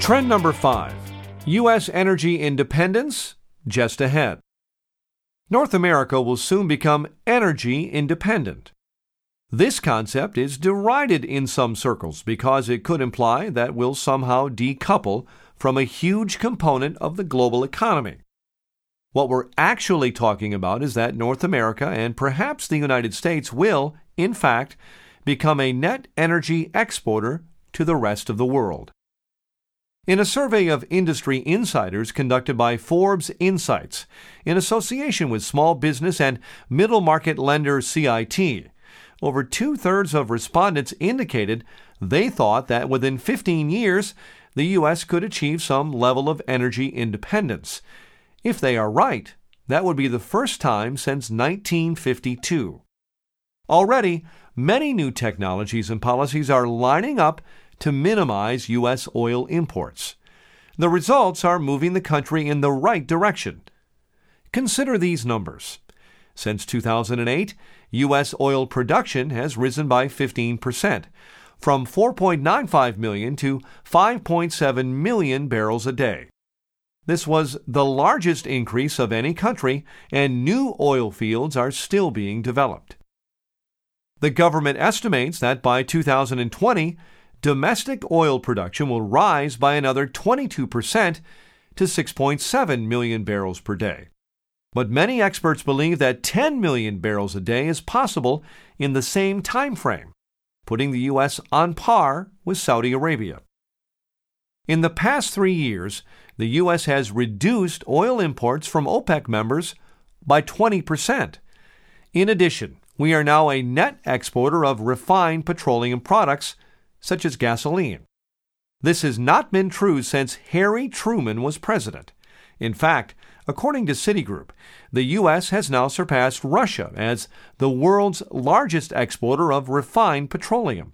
Trend number 5. U.S. energy independence just ahead. North America will soon become energy independent. This concept is derided in some circles because it could imply that we'll somehow decouple from a huge component of the global economy. What we're actually talking about is that North America and perhaps the United States will, in fact, become a net energy exporter to the rest of the world. In a survey of industry insiders conducted by Forbes Insights in association with small business and middle market lender CIT, over 2/3 of respondents indicated they thought that within 15 years, the U.S. could achieve some level of energy independence. If they are right, that would be the first time since 1952. Already, many new technologies and policies are lining up to minimize U.S. oil imports. The results are moving the country in the right direction. Consider these numbers. Since 2008, U.S. oil production has risen by 15%, from 4.95 million to 5.7 million barrels a day. This was the largest increase of any country, and new oil fields are still being developed. The government estimates that by 2020, domestic oil production will rise by another 22% to 6.7 million barrels per day. But many experts believe that 10 million barrels a day is possible in the same time frame, putting the U.S. on par with Saudi Arabia. In the past 3 years, the U.S. has reduced oil imports from OPEC members by 20%. In addition, we are now a net exporter of refined petroleum products, such as gasoline. This has not been true since Harry Truman was president. In fact, according to Citigroup, the U.S. has now surpassed Russia as the world's largest exporter of refined petroleum.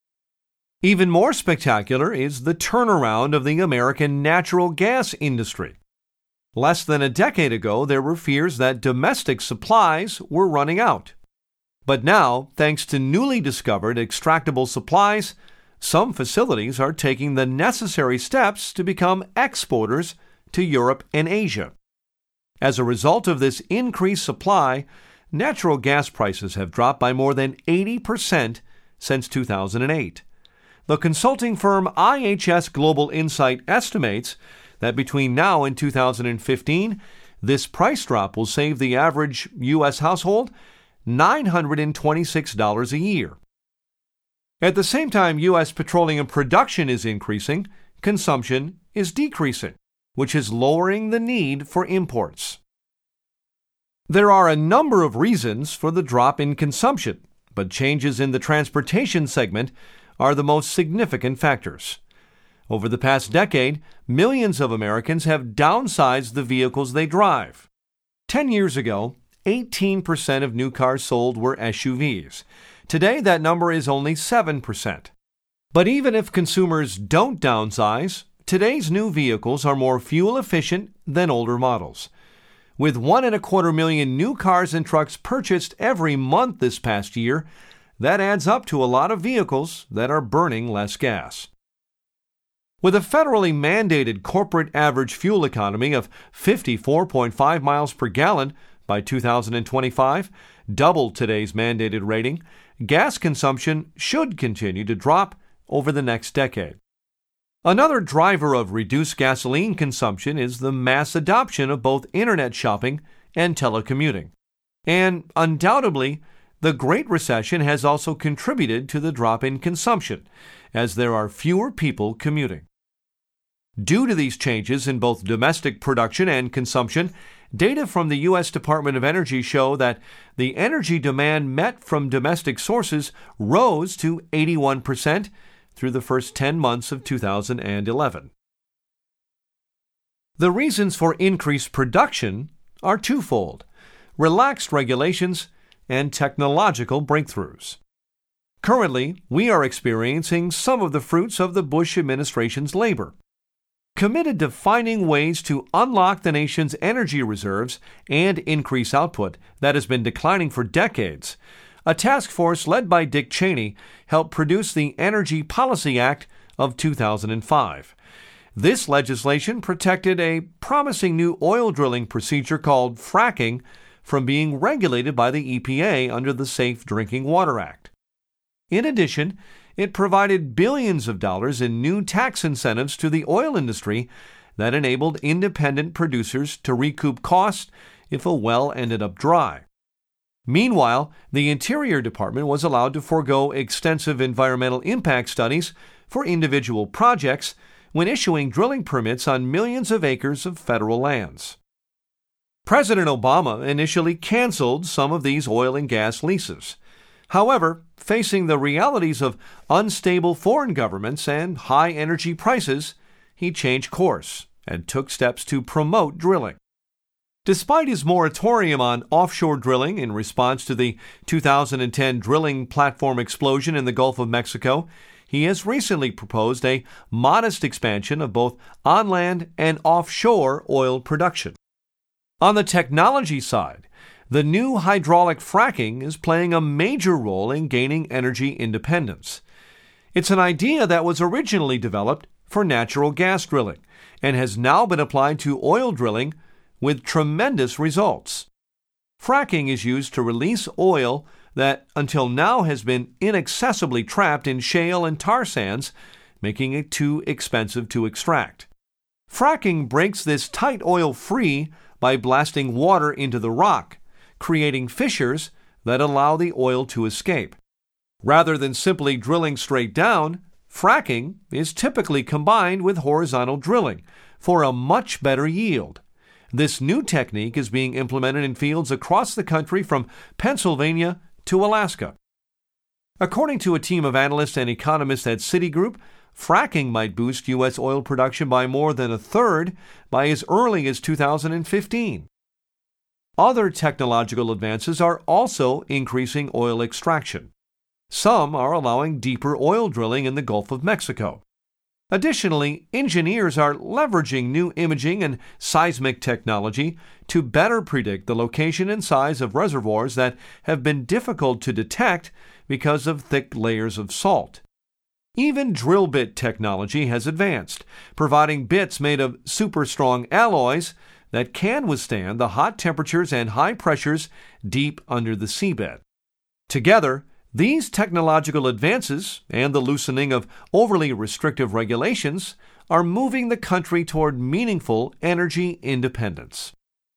Even more spectacular is the turnaround of the American natural gas industry. Less than a decade ago, there were fears that domestic supplies were running out. But now, thanks to newly discovered extractable supplies, some facilities are taking the necessary steps to become exporters to Europe and Asia. As a result of this increased supply, natural gas prices have dropped by more than 80% since 2008. The consulting firm IHS Global Insight estimates that between now and 2015, this price drop will save the average U.S. household $926 a year. At the same time U.S. petroleum production is increasing, consumption is decreasing, which is lowering the need for imports. There are a number of reasons for the drop in consumption, but changes in the transportation segment are the most significant factors. Over the past decade, millions of Americans have downsized the vehicles they drive. 10 years ago, 18% of new cars sold were SUVs. Today, that number is only 7%. But even if consumers don't downsize, today's new vehicles are more fuel efficient than older models. With 1.25 million new cars and trucks purchased every month this past year, that adds up to a lot of vehicles that are burning less gas. With a federally mandated corporate average fuel economy of 54.5 miles per gallon by 2025, double today's mandated rating, gas consumption should continue to drop over the next decade. Another driver of reduced gasoline consumption is the mass adoption of both internet shopping and telecommuting. And undoubtedly, the Great Recession has also contributed to the drop in consumption, as there are fewer people commuting. Due to these changes in both domestic production and consumption, data from the U.S. Department of Energy show that the energy demand met from domestic sources rose to 81% through the first 10 months of 2011. The reasons for increased production are twofold: relaxed regulations and technological breakthroughs. Currently, we are experiencing some of the fruits of the Bush administration's labor. Committed to finding ways to unlock the nation's energy reserves and increase output that has been declining for decades, a task force led by Dick Cheney helped produce the Energy Policy Act of 2005. This legislation protected a promising new oil drilling procedure called fracking from being regulated by the EPA under the Safe Drinking Water Act. In addition, it provided billions of dollars in new tax incentives to the oil industry that enabled independent producers to recoup costs if a well ended up dry. Meanwhile, the Interior Department was allowed to forego extensive environmental impact studies for individual projects when issuing drilling permits on millions of acres of federal lands. President Obama initially canceled some of these oil and gas leases. However, facing the realities of unstable foreign governments and high energy prices, he changed course and took steps to promote drilling. Despite his moratorium on offshore drilling in response to the 2010 drilling platform explosion in the Gulf of Mexico, he has recently proposed a modest expansion of both on-land and offshore oil production. On the technology side, the new hydraulic fracking is playing a major role in gaining energy independence. It's an idea that was originally developed for natural gas drilling and has now been applied to oil drilling with tremendous results. Fracking is used to release oil that until now has been inaccessibly trapped in shale and tar sands, making it too expensive to extract. Fracking breaks this tight oil free by blasting water into the rock, creating fissures that allow the oil to escape. Rather than simply drilling straight down, fracking is typically combined with horizontal drilling for a much better yield. This new technique is being implemented in fields across the country from Pennsylvania to Alaska. According to a team of analysts and economists at Citigroup, fracking might boost U.S. oil production by more than a third by as early as 2015. Other technological advances are also increasing oil extraction. Some are allowing deeper oil drilling in the Gulf of Mexico. Additionally, engineers are leveraging new imaging and seismic technology to better predict the location and size of reservoirs that have been difficult to detect because of thick layers of salt. Even drill bit technology has advanced, providing bits made of super strong alloys that can withstand the hot temperatures and high pressures deep under the seabed. Together, these technological advances and the loosening of overly restrictive regulations are moving the country toward meaningful energy independence.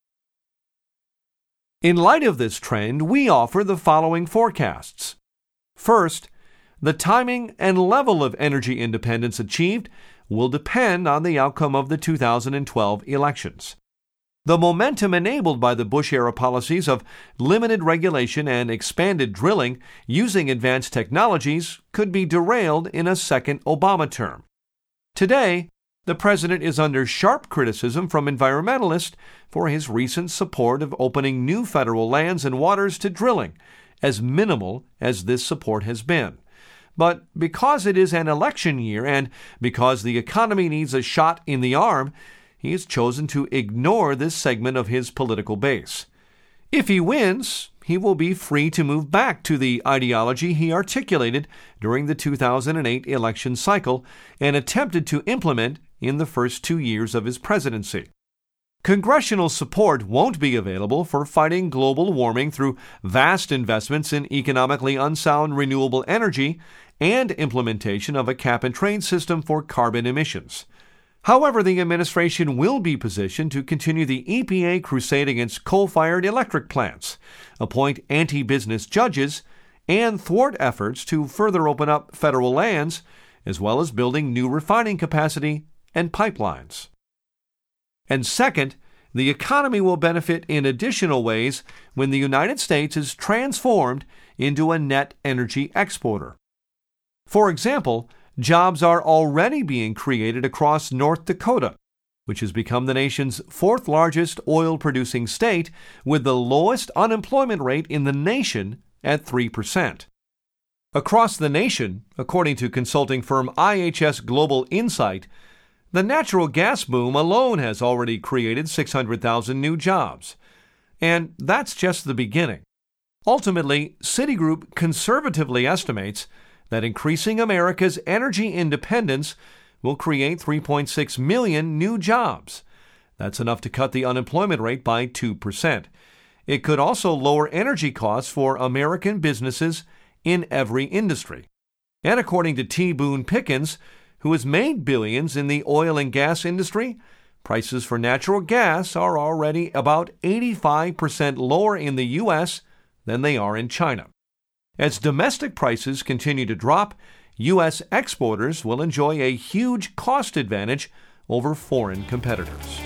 In light of this trend, we offer the following forecasts. First, the timing and level of energy independence achieved will depend on the outcome of the 2012 elections. The momentum enabled by the Bush-era policies of limited regulation and expanded drilling using advanced technologies could be derailed in a second Obama term. Today, the president is under sharp criticism from environmentalists for his recent support of opening new federal lands and waters to drilling, as minimal as this support has been. But because it is an election year and because the economy needs a shot in the arm, he has chosen to ignore this segment of his political base. If he wins, he will be free to move back to the ideology he articulated during the 2008 election cycle and attempted to implement in the first 2 years of his presidency. Congressional support won't be available for fighting global warming through vast investments in economically unsound renewable energy and implementation of a cap-and-trade system for carbon emissions. However, the administration will be positioned to continue the EPA crusade against coal-fired electric plants, appoint anti-business judges, and thwart efforts to further open up federal lands, as well as building new refining capacity and pipelines. And second, the economy will benefit in additional ways when the United States is transformed into a net energy exporter. For example, jobs are already being created across North Dakota, which has become the nation's fourth largest oil-producing state with the lowest unemployment rate in the nation at 3%. Across the nation, according to consulting firm IHS Global Insight, the natural gas boom alone has already created 600,000 new jobs. And that's just the beginning. Ultimately, Citigroup conservatively estimates that increasing America's energy independence will create 3.6 million new jobs. That's enough to cut the unemployment rate by 2%. It could also lower energy costs for American businesses in every industry. And according to T. Boone Pickens, who has made billions in the oil and gas industry, prices for natural gas are already about 85% lower in the U.S. than they are in China. As domestic prices continue to drop, U.S. exporters will enjoy a huge cost advantage over foreign competitors.